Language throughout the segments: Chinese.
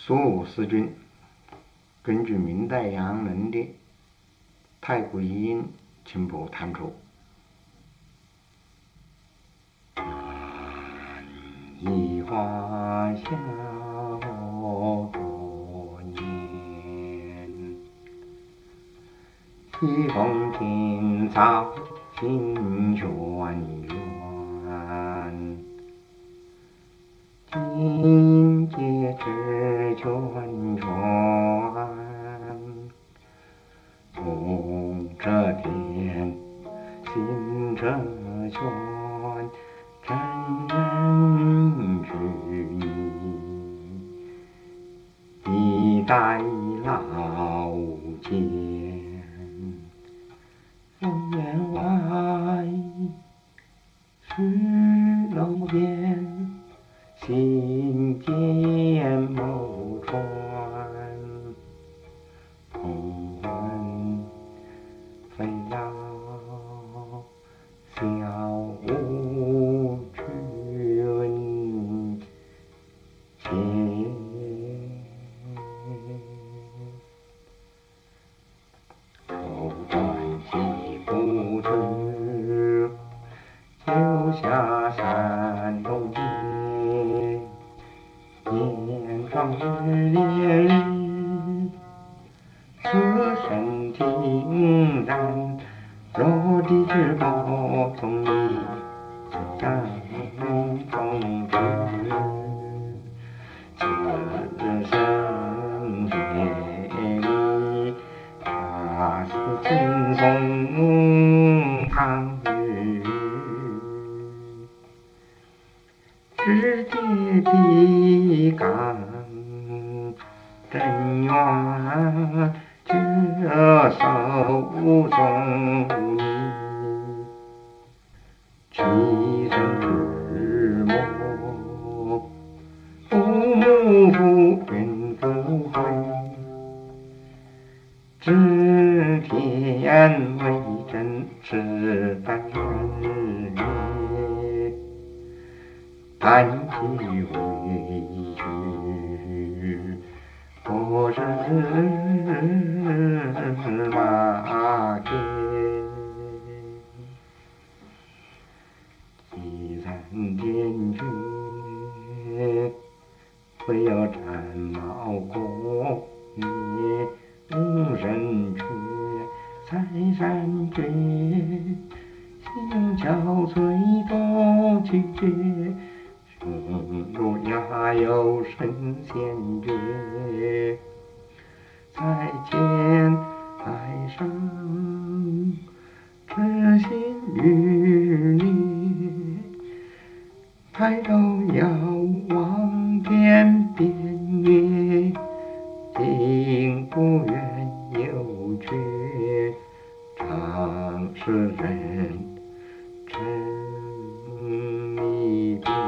苏轼君根据明代杨伦的《太古音》琴谱弹出。一花香多年，一风天草心轩辕。今节知圈圈，动则天，心则轩。真人君，一代老奸。风檐外，石楼边，信笺谋传。空闻飞鸟笑无君前。头断气不知，九下山中夜。年壮日烈日，此身听然。若地之高从你山中知，此生别离，他似青松唐日。知节必刚真愿，这手中你其身之末，父母云不悔。知天为真，是但愿也。叹其委屈，不是马给。第三天绝，唯有战毛过灭。无人却采山绝，心憔悴多曲折。胸若鸦有神仙诀，在前海上，痴心欲裂。抬头遥望天边月，竟不愿有却。常使人真离别。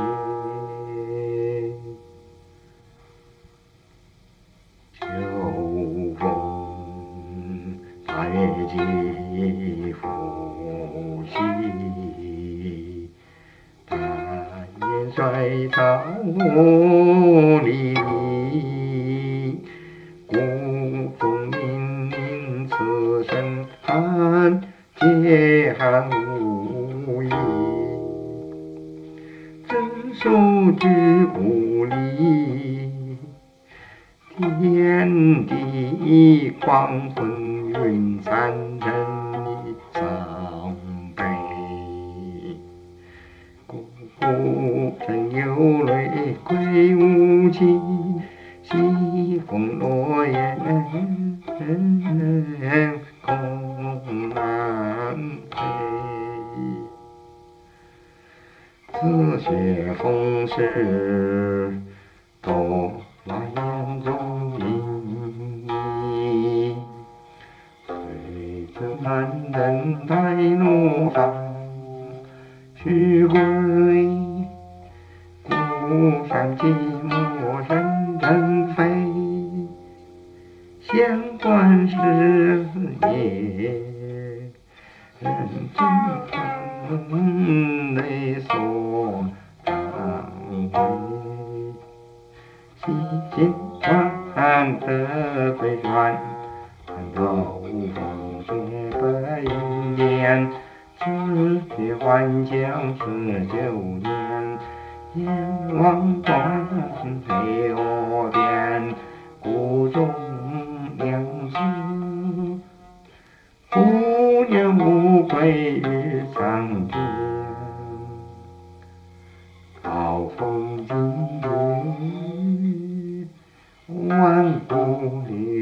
秋风来寄复兮，大雁衰草离离。古风冥冥此身寒，嗟寒无益。真书之无力，天地黄昏云散，人已伤悲。孤枕有泪归无期，西风落雁空难飞。此雪风势，都那眼中影。谁知南人带怒放，须归孤山寂寞人人飞。闲观时夜，人真泪所当归。西街欢得悲转，斗风雪北雁，此去还乡19年。雁往断飞河边，谷中娘子，姑娘无归于上天。高风一月，万古流。